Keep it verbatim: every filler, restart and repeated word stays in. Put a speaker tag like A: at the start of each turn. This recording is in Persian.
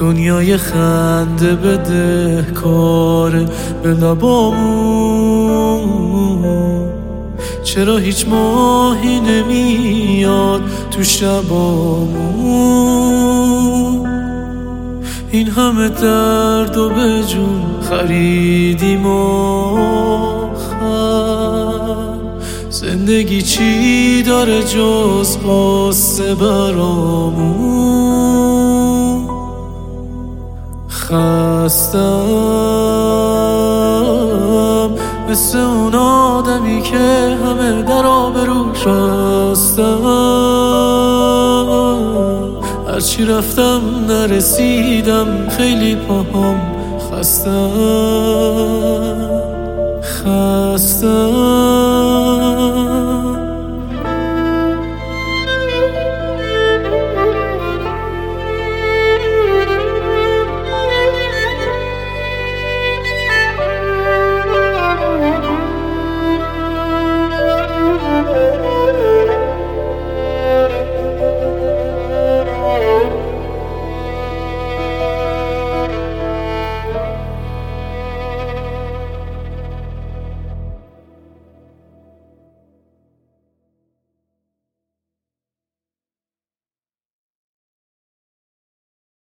A: دنیای خنده بده کاره به لبامون. چرا هیچ ماهی نمیاد تو شبامون؟ این همه درد و به جون خریدیم آخر، زندگی چی داره جز قصه برامون؟ خستم مثل اون آدمی که همه در آبروش رستم، هرچی رفتم نرسیدم، خیلی پاهم خستم. خستم